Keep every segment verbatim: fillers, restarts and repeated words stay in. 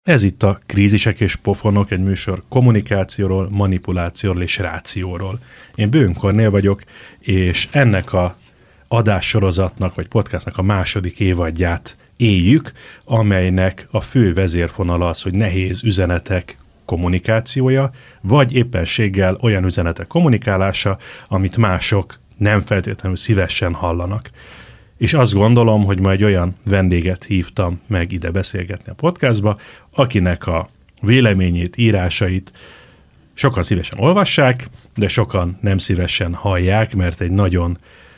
Ez itt a Krízisek és pofonok, egy műsor kommunikációról, manipulációról és rációról. Én Böhm Kornél vagyok, és ennek a adássorozatnak, vagy podcastnak a második évadját éljük, amelynek a fő vezérfonala az, hogy nehéz üzenetek kommunikációja, vagy éppenséggel olyan üzenetek kommunikálása, amit mások nem feltétlenül szívesen hallanak. És azt gondolom, hogy ma egy olyan vendéget hívtam meg ide beszélgetni a podcastba, akinek a véleményét, írásait sokan szívesen olvassák, de sokan nem szívesen hallják, mert egy nagyon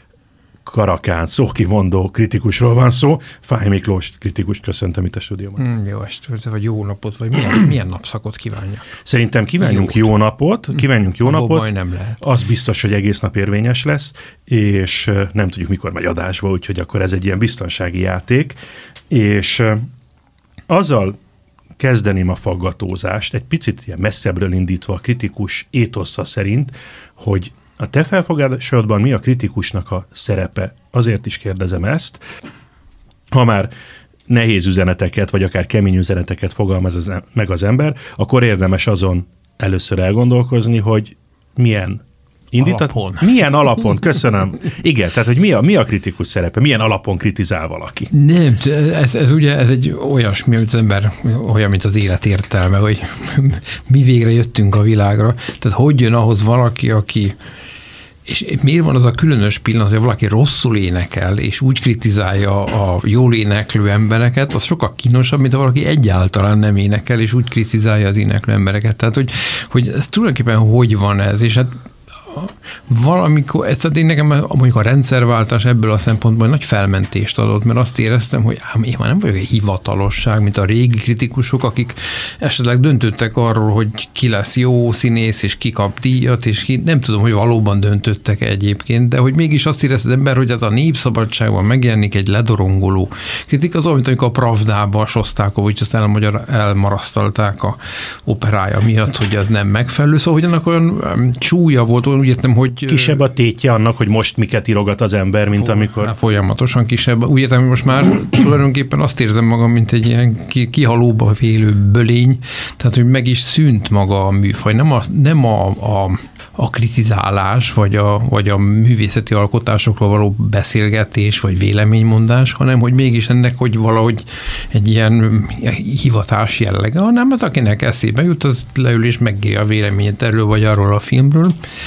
karakán, szókimondó kritikusról van szó. Fáj Miklós kritikus, köszöntöm itt a stúdióban. Mm, jó estét, vagy jó napot, vagy milyen, milyen napszakot kívánja? Szerintem kívánjunk jó, jó napot, kívánjunk jó Abba napot. baj nem lehet. Az biztos, hogy egész nap érvényes lesz, és nem tudjuk, mikor megy adásba, úgyhogy akkor ez egy ilyen biztonsági játék. És azzal kezdeném a faggatózást, egy picit ilyen messzebbről indítva a kritikus étosza szerint, hogy a te felfogásodban mi a kritikusnak a szerepe? Azért is kérdezem ezt. Ha már nehéz üzeneteket, vagy akár kemény üzeneteket fogalmaz az, meg az ember, akkor érdemes azon először elgondolkozni, hogy milyen indítat... Alapon. Milyen alapon, köszönöm. Igen, tehát hogy mi a, mi a kritikus szerepe? Milyen alapon kritizál valaki? Nem, ez, ez ugye ez egy olyasmi, hogy az ember olyan, mint az élet értelme, hogy mi végre jöttünk a világra. Tehát hogy jön ahhoz valaki, aki... És miért van az a különös pillanat, hogy valaki rosszul énekel, és úgy kritizálja a jól éneklő embereket, az sokkal kínosabb, mint ha valaki egyáltalán nem énekel, és úgy kritizálja az éneklő embereket. Tehát, hogy, hogy ez tulajdonképpen hogy van ez, és hát valamikor, ez én nekem mondjuk a rendszerváltás ebből a szempontból nagy felmentést adott, mert azt éreztem, hogy ám én már nem vagyok egy hivatalosság, mint a régi kritikusok, akik esetleg döntöttek arról, hogy ki lesz jó színész, és ki kap díjat, és ki, nem tudom, hogy valóban döntöttek egyébként, de hogy mégis azt érez az ember, hogy ez a Népszabadságban megjelenik egy ledorongoló kritika, az olyan, mint amikor a Pravdába a Sosztákovicsot elmarasztalták a operája miatt, hogy ez nem megfelelő, szóval hogy annak olyan csúlya volt, úgy értem, hogy... Kisebb a tétje annak, hogy most miket írogat az ember, mint fo- amikor... Folyamatosan kisebb. Úgy értem, hogy most már tulajdonképpen azt érzem magam, mint egy ilyen kihalóba vélő bölény, tehát, hogy meg is szűnt maga a műfaj. Nem a, nem a, a, a kritizálás, vagy a, vagy a művészeti alkotásokról való beszélgetés, vagy véleménymondás, hanem, hogy mégis ennek, hogy valahogy egy ilyen hivatás jellege, hanem hát akinek eszébe jut, az leül és megírja a véleményet erről, vagy arról a filmről.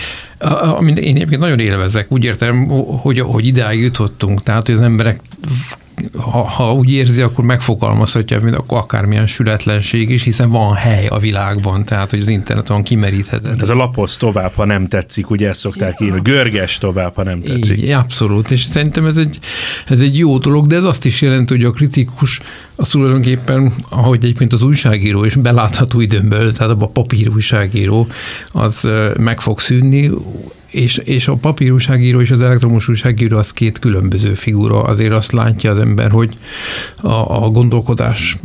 Amit én egyébként nagyon élvezek, úgy értem, hogy, hogy idáig jutottunk, tehát hogy az emberek, ha, ha úgy érzi, akkor megfogalmazhatja, mint akkor akármilyen sületlenség is, hiszen van hely a világban, tehát hogy az internet van kimeríthetetlen. Ez a lapozz tovább, ha nem tetszik, ugye ezt szokták írni, görges tovább, ha nem tetszik. Így, abszolút, és szerintem ez egy, ez egy jó dolog, de ez azt is jelenti, hogy a kritikus az tulajdonképpen, ahogy egyébként az újságíró is belátható időnből, tehát a papír újságíró, az meg fog szűnni, és, és a papírújságíró és az elektromos újságíró az két különböző figura. Azért azt látja az ember, hogy a, a gondolkodás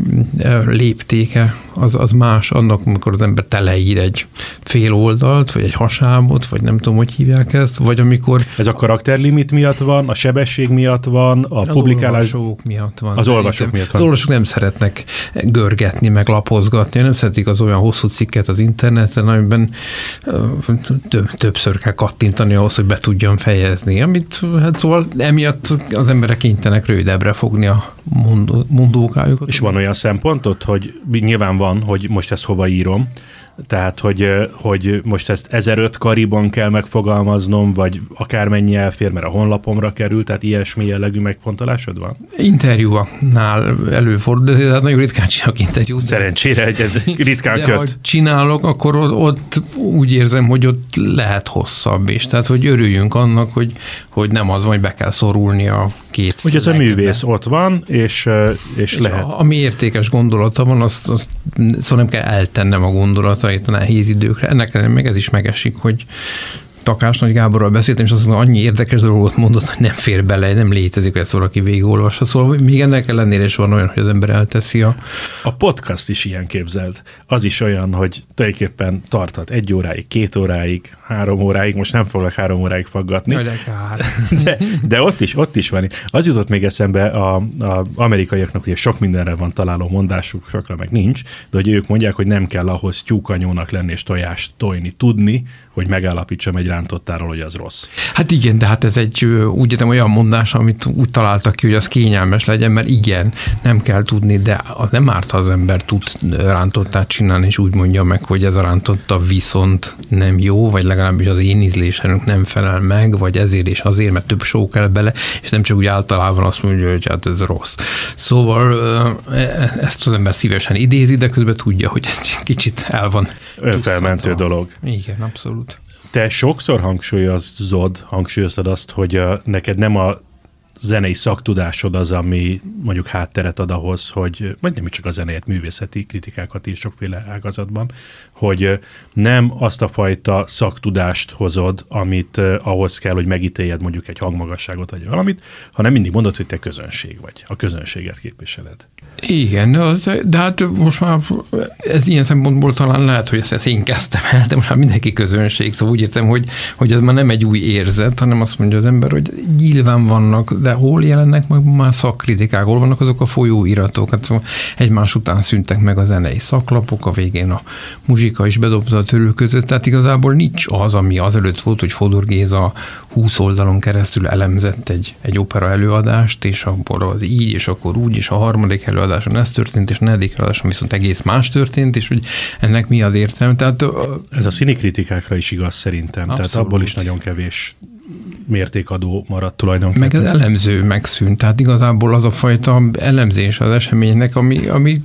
léptéke az, az más annak, amikor az ember teleír egy fél oldalt, vagy egy hasábot, vagy nem tudom, hogy hívják ezt, vagy amikor... Ez a karakterlimit miatt van, a sebesség miatt van, a az publikálás... olvasók miatt van. Az olvasók miatt van. Az olvasók nem szeretnek görgetni, meg lapozgatni, nem szeretik az olyan hosszú cikket az interneten, amiben több, többször kell kattintani ahhoz, hogy be tudjam fejezni. Amit, hát szóval emiatt az emberek kénytelenek rövidebbre fogni a mondó, mondókájukat. És van olyan szempontot, hogy nyilván van, hogy most ezt hova írom, tehát, hogy, hogy most ezt ezeröt kariban kell megfogalmaznom, vagy akármennyi elfér, mert a honlapomra kerül, tehát ilyesmi jellegű megfontolásod van? Interjúnál előfordul, de nagyon ritkán csinálok interjút. Szerencsére egy ritkán de köt. ha csinálok, akkor ott úgy érzem, hogy ott lehet hosszabb is. Tehát, hogy örüljünk annak, hogy, hogy nem az van, hogy be kell szorulni a két hogy ez a művész ott van, és, és, és lehet. A, ami értékes gondolata van, azt, azt szóval nem kell eltennem a gondolatait a nehéz időkre. Ennek ellenére meg ez is megesik, hogy Takás Nagy Gáborral beszéltem, és azt mondom, annyi érdekes dolgot mondott, hogy nem fér bele, nem létezik, hogy ezt valaki végigolvassa. Szóval még ennek ellenére is van olyan, hogy az ember elteszi a... A podcast is ilyen, képzeld. Az is olyan, hogy tulajdonképpen tarthat egy óráig, két óráig, három óráig, most nem foglak három óráig faggatni. De, de, de ott is, ott is van. Az jutott még eszembe, a, a amerikaiaknak ugye sok mindenre van találó mondásuk, sokra meg nincs, de hogy ők mondják, hogy nem kell ahhoz tyúkanyónak lenni és tojást tojni tudni, hogy megállapítsam egy rántottáról, hogy az rossz. Hát igen, de hát ez egy úgy értem olyan mondás, amit úgy találtak ki, hogy az kényelmes legyen, mert igen, nem kell tudni, de az nem árt, ha az ember tud rántottát csinálni, és úgy mondja meg, hogy ez a rántotta viszont nem jó, vagy legalábbis az én ízlésemnek nem felel meg, vagy ezért és azért, mert több só kell bele, és nem csak úgy általában azt mondja, hogy hát ez rossz. Szóval ezt az ember szívesen idézi, de közben tudja, hogy egy kicsit el van. Önfelmentő dolog. Igen, abszolút. Te sokszor hangsúlyozod, hangsúlyozod azt, hogy a, neked nem a zenei szaktudásod az, ami mondjuk hátteret ad ahhoz, hogy, vagy nem csak a zenéért, művészeti kritikákat is sokféle ágazatban, hogy nem azt a fajta szaktudást hozod, amit uh, ahhoz kell, hogy megítéljed mondjuk egy hangmagasságot, vagy valamit, hanem mindig mondod, hogy te közönség vagy, a közönséget képviseled. Igen, de hát most már ez ilyen szempontból talán lehet, hogy ezt én kezdtem el, de most már mindenki közönség, szóval úgy értem, hogy, hogy ez már nem egy új érzet, hanem azt mondja az ember, hogy nyilván vannak, de hol jelennek meg már szakkritikák, hol vannak azok a folyóiratok, hát szóval egymás után szűntek meg a zenei szaklapok, a végén a muzsika is bedobta a törő között, tehát igazából nincs az, ami azelőtt volt, hogy Fodor Géza húsz oldalon keresztül elemzett egy, egy opera előadást, és abból az így, és akkor úgy, és a harmadik előadáson ez történt, és a negyedik előadáson viszont egész más történt, és hogy ennek mi az értelme. Tehát, ez a színikritikákra is igaz szerintem, abszolút. Tehát abból is nagyon kevés mértékadó maradt tulajdonképpen. Meg az elemző megszűnt, tehát igazából az a fajta elemzés az eseménynek, ami, ami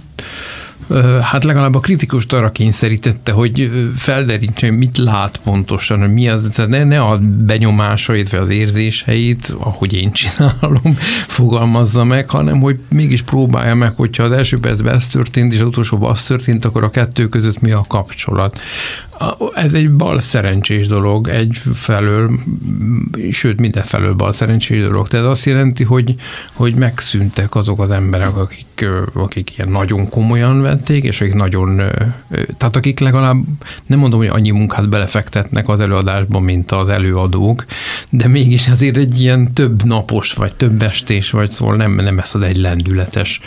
hát legalább a kritikust arra kényszerítette, hogy felderítsen, mit lát pontosan, hogy mi az, tehát ne, ne a benyomásait, vagy az érzéseit, ahogy én csinálom, fogalmazza meg, hanem hogy mégis próbálja meg, hogyha az első percben ez történt, és az utolsóban az történt, akkor a kettő között mi a kapcsolat. Ez egy bal szerencsés dolog, egy felől, sőt minden felől bal szerencsés dolog. Tehát azt jelenti, hogy, hogy megszűntek azok az emberek, akik, akik ilyen nagyon komolyan vették, és akik nagyon, tehát akik legalább, nem mondom, hogy annyi munkát belefektetnek az előadásban, mint az előadók, de mégis azért egy ilyen több napos, vagy több estés, vagy szóval nem, nem ez az egy lendületes,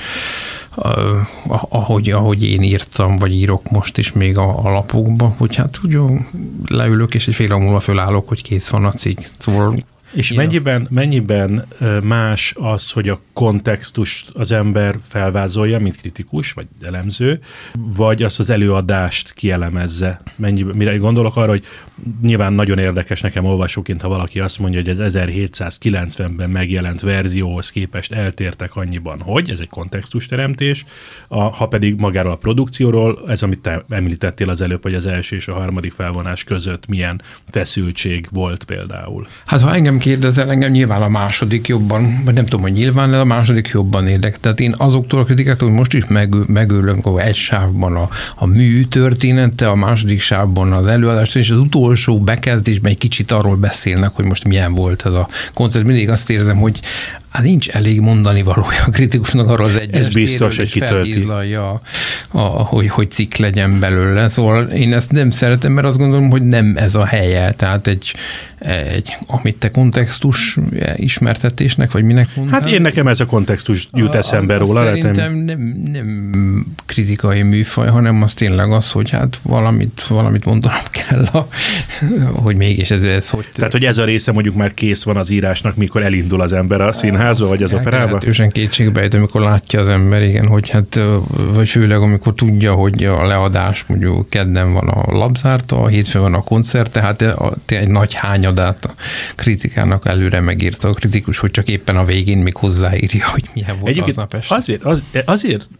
ahogy, ahogy én írtam, vagy írok most is még a, a lapokban, hogy hát úgy leülök, és egy fél óra múlva fölállok, hogy kész van a cikk. Szóval és mennyiben, mennyiben más az, hogy a kontextust az ember felvázolja, mint kritikus, vagy elemző, vagy azt az előadást kielemezze? Mennyiben, mire gondolok arra, hogy nyilván nagyon érdekes nekem olvasóként, ha valaki azt mondja, hogy az ezerhétszázkilencvenben megjelent verzióhoz képest eltértek annyiban, hogy ez egy kontextusteremtés, a, ha pedig magáról a produkcióról, ez amit te említettél az előbb, hogy az első és a harmadik felvonás között milyen feszültség volt például. Hát ha engem kérdezel, engem nyilván a második jobban, vagy nem tudom, hogy nyilván, de a második jobban érdekel. Tehát én azoktól a kritikáktól, hogy most is meg, megőlöm, hogy egy sávban a, a mű története, a második sávban az előadás, és az utolsó bekezdésben egy kicsit arról beszélnek, hogy most milyen volt ez a koncert. Mindig azt érzem, hogy hát nincs elég mondani valója a kritikusnak arról az egyes ez biztos, hogy kitölti. A, a, hogy, hogy cikk legyen belőle. Szóval én ezt nem szeretem, mert azt gondolom, hogy nem ez a helye. Tehát egy, egy amit te kontextus ismertetésnek, vagy minek mondtál? Hát én nekem ez a kontextus jut eszembe a, róla. Szerintem nem, nem kritikai műfaj, hanem az tényleg az, hogy hát valamit, valamit mondanom kell, a, hogy mégis ez, ez hogy... Tehát, hogy ez a része mondjuk már kész van az írásnak, mikor elindul az ember a színházba, vagy az operába? Lehetősen kétségbejt, amikor látja az ember, igen, hogy hát, vagy főleg amikor tudja, hogy a leadás mondjuk kedden van a labzárta, a hétfőn van a koncert, tehát egy nagy hányadát a kritikának előre megírta a kritikus, hogy csak éppen a végén még hozzáírja, hogy milyen volt Egyébként aznap este. Azért, az, azért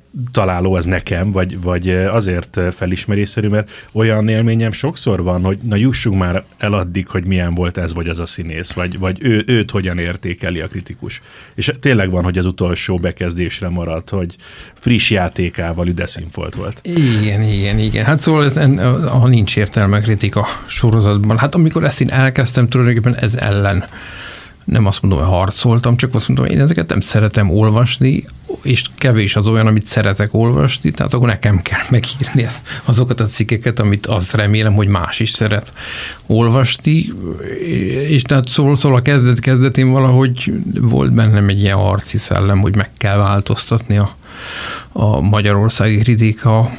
találó az nekem, vagy, vagy azért felismerésszerű, mert olyan élményem sokszor van, hogy na jussunk már el addig, hogy milyen volt ez vagy az a színész, vagy, vagy ő, őt hogyan értékeli a kritikus. És tényleg van, hogy az utolsó bekezdésre maradt, hogy friss játékával üde színfolt volt. Igen, igen, igen. Hát szóval ez, ha nincs értelme kritika sorozatban. Hát amikor ezt én elkezdtem, tulajdonképpen ez ellen nem azt mondom, hogy harcoltam, csak azt mondom, hogy én ezeket nem szeretem olvasni, és kevés az olyan, amit szeretek olvasni, tehát akkor nekem kell megírni azokat a cikkeket, amit azt remélem, hogy más is szeret olvasni, és tehát szól, szól a kezdet kezdetén valahogy volt bennem egy ilyen harci szellem, hogy meg kell változtatni a, a magyarországi kritika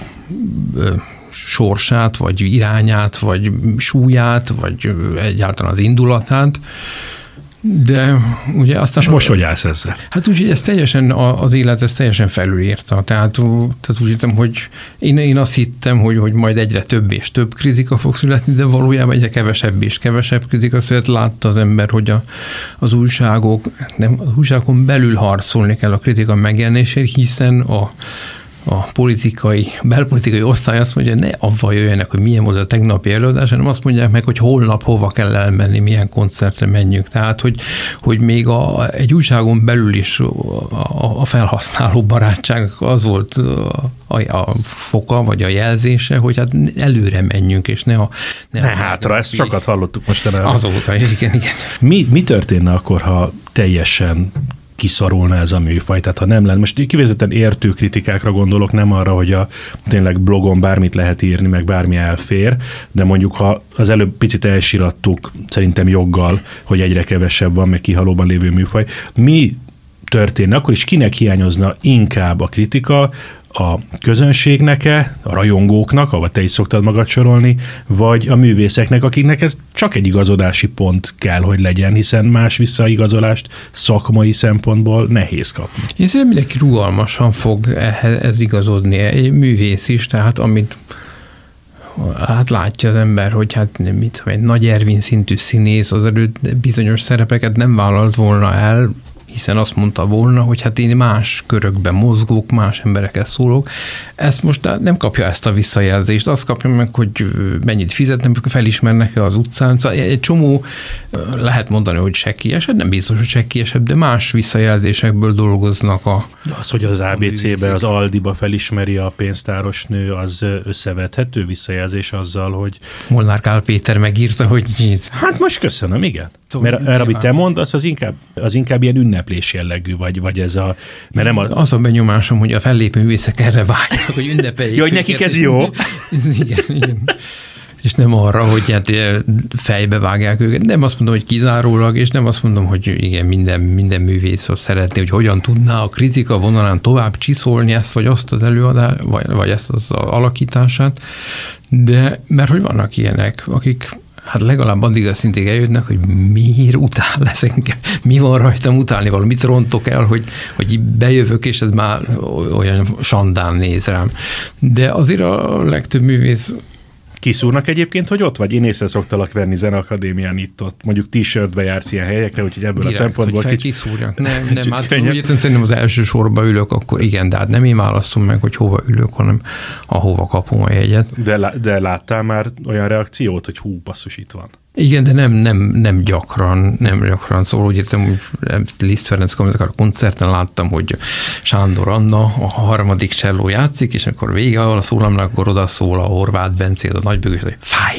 sorsát, vagy irányát, vagy súlyát, vagy egyáltalán az indulatát. De ugye aztán... És most hogy állsz ezzel? Hát úgy, hogy ez teljesen, az élet ezt teljesen felülírta. Tehát, tehát úgy hittem, hogy én, én azt hittem, hogy, hogy majd egyre több és több kritika fog születni, de valójában egyre kevesebb és kevesebb kritika szület. Látta az ember, hogy a, az újságok, nem, az újságokon belül harcolni kell a kritika megjelenésért, hiszen a a politikai, belpolitikai osztály azt mondja, hogy ne avval jöjjenek, hogy milyen volt a tegnapi előadás, hanem azt mondják meg, hogy holnap hova kell elmenni, milyen koncertre menjünk. Tehát, hogy, hogy még a, egy újságon belül is a, a felhasználó barátság az volt a, a, a foka, vagy a jelzése, hogy hát előre menjünk, és ne a... Ne, ne a hátra, ezt sokat hallottuk mostanában. Azóta, igen, igen. Mi, mi történne akkor, ha teljesen kiszorulna ez a műfaj, tehát ha nem lenne. Most kivezetten értő kritikákra gondolok, nem arra, hogy a tényleg blogon bármit lehet írni, meg bármi elfér, de mondjuk, ha az előbb picit elsirattuk, szerintem joggal, hogy egyre kevesebb van, meg kihalóban lévő műfaj. Mi történne, akkor is kinek hiányozna inkább a kritika, a közönségnek-e, a rajongóknak, ahol te is szoktad magad sorolni, vagy a művészeknek, akiknek ez csak egy igazodási pont kell, hogy legyen, hiszen más visszaigazolást szakmai szempontból nehéz kapni. Én szerintem mindenki rugalmasan fog ehhez igazodni. Egy művész is, tehát amit hát látja az ember, hogy hát mit, egy Nagy Ervin szintű színész az előtt bizonyos szerepeket nem vállalt volna el, hiszen azt mondta volna, hogy hát én más körökben mozgok, más emberekkel szólok. Ezt most nem kapja ezt a visszajelzést, azt kapja meg, hogy mennyit fizetnek, felismernek-e az utcán. Szóval egy csomó, lehet mondani, hogy sekkiesebb, nem biztos, hogy sekkiesebb, de más visszajelzésekből dolgoznak a... De az, hogy az á bé cé-be, az Aldiba felismeri a pénztáros nő, az összevethető visszajelzés azzal, hogy... Molnár Kál Péter megírta, hogy nyíz. Hát most köszönöm, igen. Szóval mert erre, amit te mondasz, az inkább, az inkább ilyen ünneplés jellegű, vagy, vagy ez a... Mert nem a... Az a benyomásom, hogy a fellépő művészek erre vágynak, hogy ünnepeljék. Jó, hogy nekik ez jó. Igen, igen. És nem arra, hogy hát fejbe vágják őket. Nem azt mondom, hogy kizárólag, és nem azt mondom, hogy igen, minden, minden művész azt szeretné, hogy hogyan tudná a kritika vonalán tovább csiszolni ezt, vagy azt az előadást, vagy, vagy ezt az alakítását. De mert hogy vannak ilyenek, akik hát legalább addig a szintig eljönnek, hogy miért utál ez engem, mi van rajtam utálni való, mit rontok el, hogy, hogy bejövök, és ez már olyan sandán néz rám. De azért a legtöbb művész... Kiszúrnak egyébként, hogy ott vagy? Én észre szoktalak venni Zeneakadémián itt-ott. Mondjuk t-shirtbe jársz ilyen helyekre, úgyhogy ebből direkt, a szempontból... Hogy kiszúrjak. Nem, nem, hát úgy szerintem az első sorba ülök, akkor igen, de hát nem én választom meg, hogy hova ülök, hanem ahova kapom a jegyet. De, de láttál már olyan reakciót, hogy hú, basszus, itt van? Igen, de nem, nem, nem gyakran, nem gyakran. Szóval úgy értem, hogy Liszt Ferenc a koncerten láttam, hogy Sándor Anna, a harmadik cselló játszik, és akkor vége a szólamnak, akkor odaszól a Horváth Bencé, a nagybőgős, hogy fáj!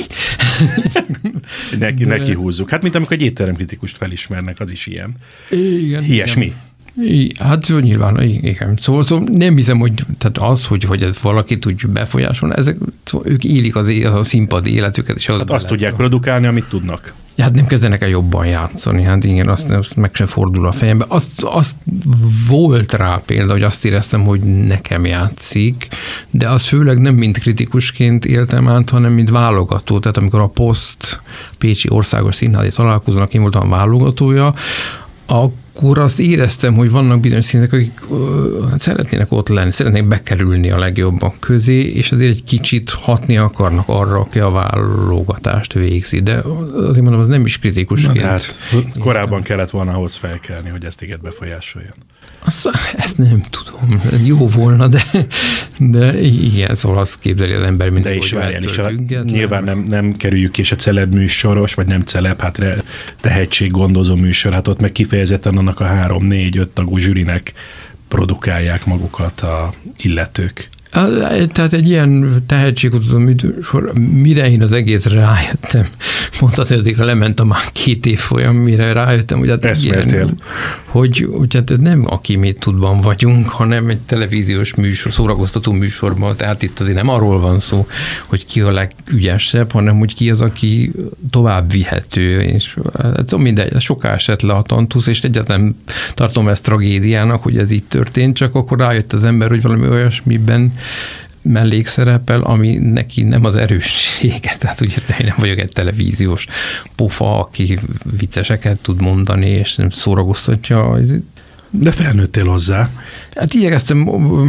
neki, de... neki húzzuk. Hát, mint amikor egy étteremkritikust felismernek, az is ilyen. Igen. Ilyesmi. Igen. Hát szóval nyilván, igen. Szóval, szóval nem hiszem, hogy tehát az, hogy, hogy ez valakit úgy befolyásolna, ezek, szóval ők élik az, az a színpadi életüket. És az hát azt tudják produkálni, amit tudnak. Hát nem kezdenek el jobban játszani, hát igen, azt, azt meg sem fordul a fejembe. Azt, azt volt rá példa, hogy azt éreztem, hogy nekem játszik, de az főleg nem mint kritikusként éltem át, hanem mint válogató. Tehát amikor a Poszt Pécsi Országos Színházi Találkozónak én voltam válogatója, akkor azt éreztem, hogy vannak bizonyos színek, akik uh, szeretnének ott lenni, szeretnének bekerülni a legjobbak közé, és azért egy kicsit hatni akarnak arra, aki a válogatást végzi. De azért mondom, az nem is kritikusként. Hát, korábban kellett volna ahhoz felkelni, hogy ezt téged befolyásoljon. Azt, ezt nem tudom, jó volna, de, de igen, szóval azt képzeli az ember, mint de is várjál is, a, nyilván nem, nem kerüljük ki, és a celeb műsoros, vagy nem celeb, hát tehetséggondozó műsor, hát ott meg kifejezetten annak a három, négy, öt tagú zsűrinek produkálják magukat a illetők. Tehát egy ilyen tehetségkutató műsor, mire én az egészre rájöttem, mondhatni, hogy lement a már két év folyam, mire rájöttem, hogy hát ilyen, hogy, hogy hát ez nem aki mit tudban vagyunk, hanem egy televíziós műsor, szórakoztató műsorban, tehát itt azért nem arról van szó, hogy ki a legügyesebb, hanem hogy ki az, aki tovább vihető, és ez mindegy, soká esett le a tantusz, és egyáltalán tartom ezt tragédiának, hogy ez így történt, csak akkor rájött az ember, hogy valami olyasmiben mellékszerepel, ami neki nem az erőssége. Tehát úgy értem, én nem vagyok egy televíziós pofa, aki vicceseket tud mondani, és nem szórakoztatja. De felnőttél hozzá. Hát igyekeztem,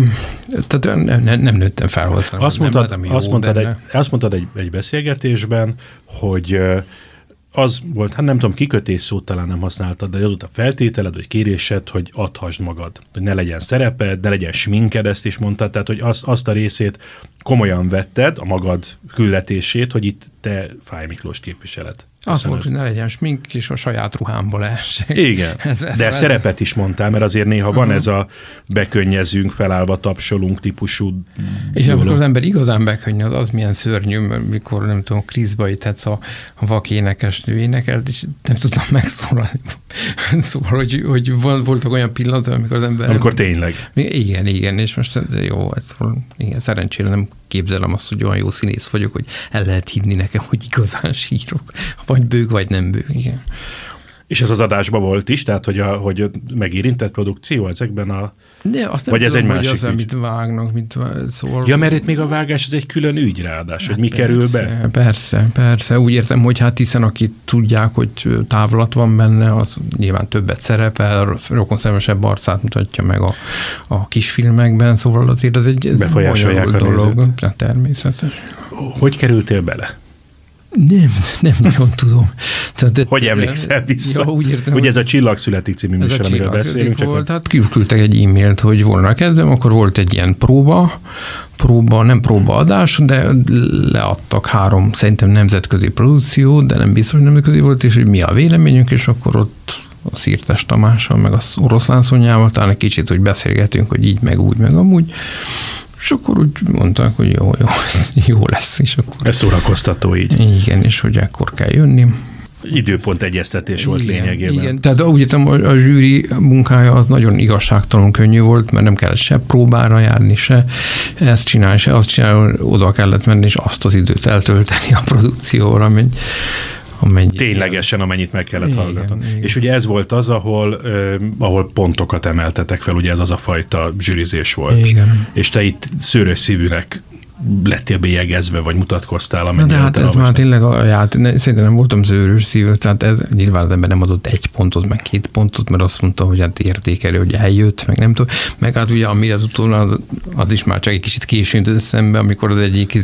tehát nem, nem nőttem fel hozzá. Azt mondtad, nem azt mondtad, egy, azt mondtad egy, egy beszélgetésben, hogy az volt, hát nem tudom, kikötés szót talán nem használtad, de az volt a feltételed, vagy kérésed, hogy adhasd magad. Hogy ne legyen szereped, ne legyen sminked, ezt is mondtad, tehát hogy azt, azt a részét komolyan vetted, a magad küldetését, hogy itt te Fáy Miklós képviseled. Azt mondta, hogy ne legyen smink, és a saját ruhámba leessék. Igen, ez, ez de ez szerepet is mondtál, mert azért néha uh-huh. van ez a bekönnyezünk, felállva tapsolunk típusú és dolog. Amikor az ember igazán bekönnyez, az milyen szörnyű, mikor nem tudom, Kriszba itt a vak énekesnő énekelt, és nem tudtam megszólalni. Szóval, hogy, hogy voltak olyan pillanatok, amikor az ember... Amikor tényleg. Igen, igen, és most jó, ez, igen, szerencsére nem képzelem azt, hogy olyan jó színész vagyok, hogy el lehet hinni nekem, hogy igazán sírok. Vagy bőg, vagy nem bőg, igen. És ez az adásban volt is, tehát hogy, a, hogy megérintett produkció ezekben a... De azt nem vagy tudom, ez egy hogy másik az, ügy. amit vágnak, mint szól. Ja, mert itt még a vágás, ez egy külön ügy ráadás, hát hogy mi persze, kerül be. Persze, persze. Úgy értem, hogy hát hiszen akik tudják, hogy távlat van benne, az nyilván többet szerepel, rokonszemesebb arcát mutatja meg a, a kisfilmekben, szóval azért ez egy ez befolyásolják a dolog. nézőt. Természetes. Hogy kerültél bele? Nem, nem nagyon tudom. Tehát, hogy emlékszel vissza? Ja, úgy értem, ugye ez a Csillag születik című műsor, amiről beszélünk. Csak volt, hát küldtek egy e-mailt, hogy volna kezdem, akkor volt egy ilyen próba, próba, nem próbaadás, de leadtak három, szerintem nemzetközi produkció, de nem biztos, hogy nemzetközi volt, és hogy mi a véleményünk, és akkor ott a Szirtes Tamással, meg az Oroszlán Szonyával, talán egy kicsit, hogy beszélgetünk, hogy így, meg úgy, meg amúgy. És akkor úgy mondták, hogy jó, jó, jó lesz. És akkor... Ez szórakoztató így. Igen, és hogy akkor kell jönni. Időpont egyeztetés volt igen, lényegében. Igen, tehát úgy értem, a, a zsűri munkája az nagyon igazságtalan könnyű volt, mert nem kellett se próbára járni, se ezt csinálni, se azt csinálni, oda kellett menni, és azt az időt eltölteni a produkcióra, amennyi, amennyit ténylegesen, amennyit meg kellett hallgatni. Igen. És ugye ez volt az, ahol, eh, ahol pontokat emeltetek fel, ugye ez az a fajta zsűrizés volt. Igen. És te itt szőrös szívűnek lettél bélyegezve, vagy mutatkoztál, amennyi. De hát ez már tényleg a játék, szerintem nem voltam zőrös szívű, tehát ez nyilván az ember nem adott egy pontot, meg két pontot, mert azt mondta, hogy hát értékelő, hogy eljött, meg nem tudom. Meg hát ugye, ami az utolsó, az, az is már csak egy kicsit későn jött eszembe, amikor az egyik,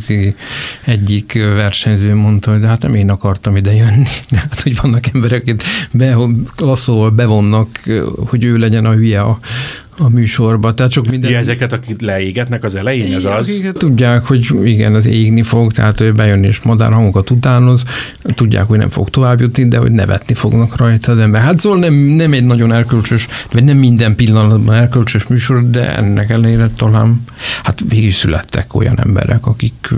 egyik versenyző mondta, hogy de hát nem én akartam ide jönni. De hát, hogy vannak emberek, akik be, lasszóval bevonnak, hogy ő legyen a hülye a a műsorba. Tehát sok minden... Ja, ezeket, akik leégetnek az elején, ez igen, az? Akiket tudják, hogy igen, az égni fog, tehát ő bejön és madárhangokat utánoz, tudják, hogy nem fog tovább jutni, de hogy nevetni fognak rajta az ember. Hát szóval nem, nem egy nagyon erkölcsös, vagy nem minden pillanatban erkölcsös műsor, de ennek ellenére talán, hát végig születtek olyan emberek, akik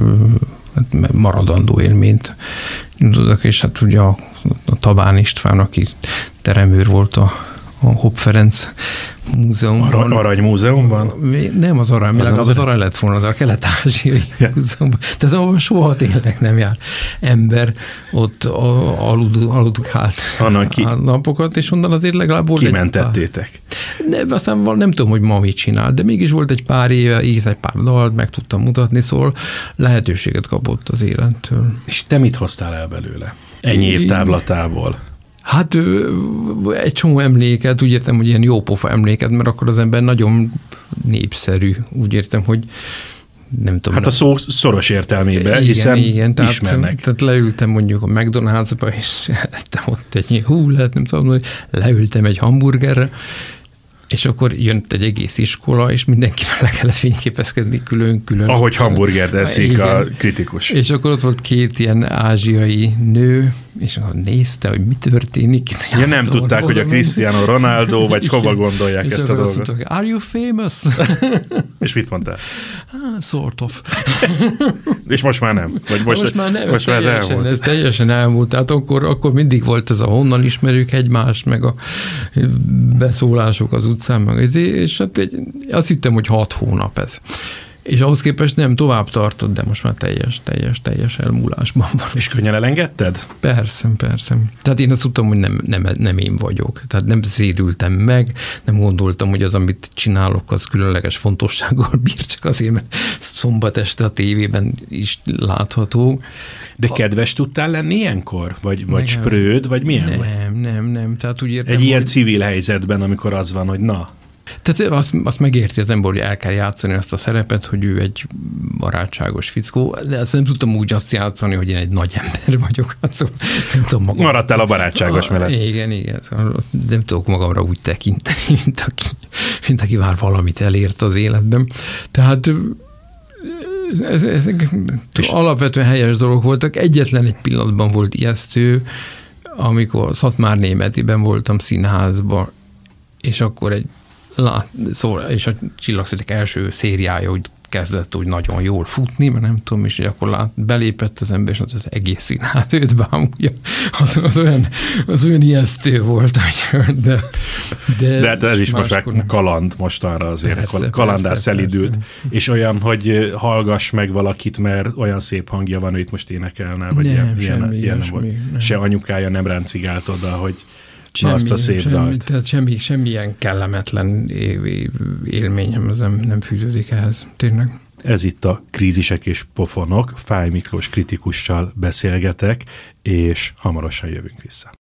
maradandó élményt tudnak, és hát ugye a, a Tabán István, aki teremőr volt a a Hopp Ferenc múzeumban. Arany, Arany múzeumban? Nem az arany, az, az, az arany lett volna, de a kelet-ázsiai ja. múzeumban. Tehát ahol soha tényleg nem jár ember, ott aludukált ki... napokat, és onnan azért legalább volt kimentettétek. egy pár... Nem, aztán nem tudom, hogy ma mit csinál, de mégis volt egy pár éve, írt egy pár dalt, meg tudtam mutatni, szóval lehetőséget kapott az élettől. És te mit hoztál el belőle? Ennyi év távlatából? Hát egy csomó emléket, úgy értem, hogy ilyen jópofa emléket, mert akkor az ember nagyon népszerű. Úgy értem, hogy nem tudom. Hát a szó szoros értelmében, igen, hiszen igen, tehát, ismernek. Tehát leültem mondjuk a McDonald's-ba, és lettem ott egy hú, lehet nem tudom, hogy leültem egy hamburgerre, És akkor jött egy egész iskola, és mindenkivel le kellett fényképezkedni külön-külön. Ahogy hamburgert eszik igen. a kritikus. És akkor ott volt két ilyen ázsiai nő, és akkor nézte, hogy mi történik. Ja, nem tudták, hogy a Cristiano Ronaldo, vagy igen. hova gondolják és ezt a dolgot. Mondták, are you famous? És mit mondtál? Ah, sort of. És most már nem? Vagy most, most már nem, most ez, már teljesen, elmúlt. ez teljesen elmúlt. Tehát akkor, akkor mindig volt ez a honnan ismerjük egymást, meg a beszólások az utcán, meg ez, és hát egy, azt hittem, hogy hat hónap ez. És ahhoz képest nem tovább tartott, de most már teljes, teljes, teljes elmúlásban van. És könnyen elengedted? Persze, persze. Tehát én azt tudtam, hogy nem, nem, nem én vagyok. Tehát nem szédültem meg, nem gondoltam, hogy az, amit csinálok, az különleges fontossággal bír, csak azért, mert szombat este a tévében is látható. De kedves tudtál lenni ilyenkor? Vagy, vagy Nem. spröd, vagy milyen? Nem, vagy? nem, nem. Tehát úgy értem, Egy ilyen hogy... civil helyzetben, amikor az van, hogy na. Tehát azt, azt megérti az ember, hogy el kell játszani azt a szerepet, hogy ő egy barátságos fickó, de azt nem tudtam úgy azt játszani, hogy én egy nagy ember vagyok. Hát szóval nem tudom magam. Maradtál a barátságos a, mellett. Igen, igen. Szóval azt nem tudok magamra úgy tekinteni, mint aki, mint aki már valamit elért az életben. Tehát ez, ezek alapvetően helyes dolgok voltak. Egyetlen egy pillanatban volt ijesztő, amikor Szatmárné Mediben voltam színházba, és akkor egy lát, szóval, és a Csillagszületek első szériája úgy kezdett úgy nagyon jól futni, mert nem tudom, és akkor lát, belépett az ember, és az egész színház őt bámulja. Az, az, olyan, az olyan ijesztő volt, de... De, de hát ez is most már nem. kaland mostanra azért, Persze, kalandás persze, szelidült, persze. és olyan, hogy hallgass meg valakit, mert olyan szép hangja van, hogy itt most énekelne, vagy nem, ilyen, semmi, ilyen, ilyen semmi, nem. se anyukája nem ráncigált oda, hogy Semmi, na azt a szép semmi, dalt. Tehát semmi, semmilyen kellemetlen élményem az nem, nem fűződik ehhez, tényleg. Ez itt a Krízisek és pofonok, Fáy Miklós kritikussal beszélgetek, és hamarosan jövünk vissza.